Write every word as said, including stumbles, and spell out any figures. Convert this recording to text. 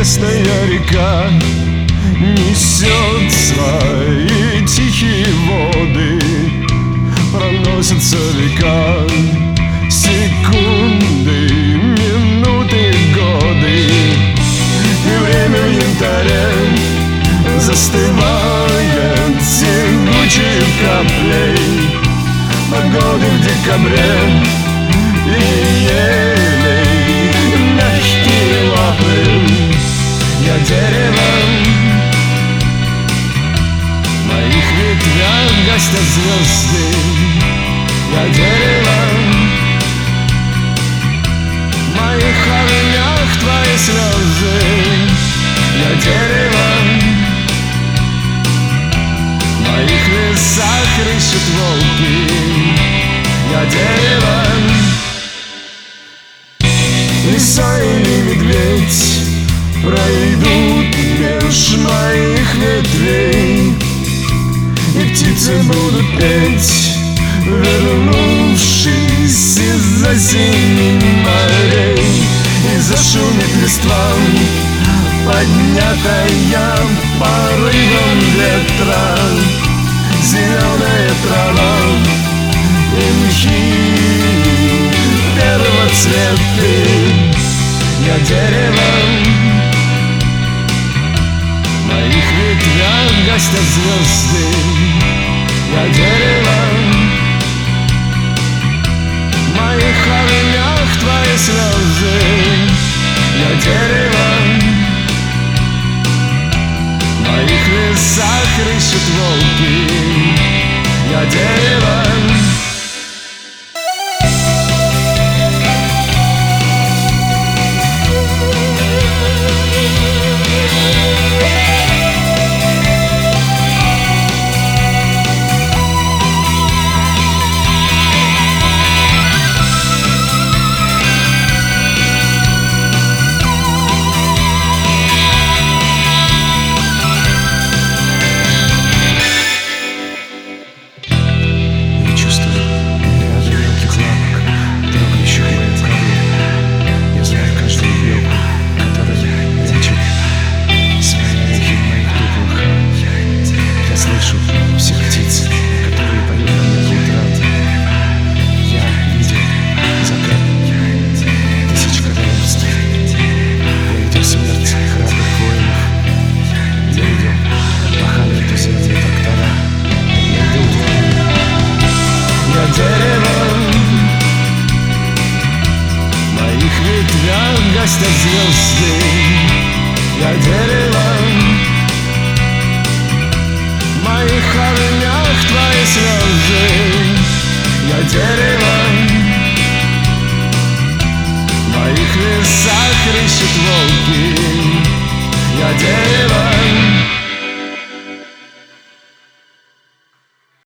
Ясная река несет свои тихие воды, проносятся века, секунды, минуты, годы, и время в янтаре застывает тягучей каплей погоды в декабре. И елей мягкие лапы, я дерево, в моих ветвях гостят звезды. Я дерево, в моих корнях твои слезы. Я дерево, в моих лесах рыщут волки. Я дерево, лиса или медведь пройдут меж моих ветвей, и птицы будут петь, вернувшись из-за синих морей. И зашумит листва, поднятая порывом ветра, зеленая трава и мхи первоцветы. Я дерево, в моих ветвях гостят звезды. Я дерево, в моих корнях твои слезы. Я дерево, в моих лесах рыщут волки. Я дерево. Гостят звезды. Я дерево,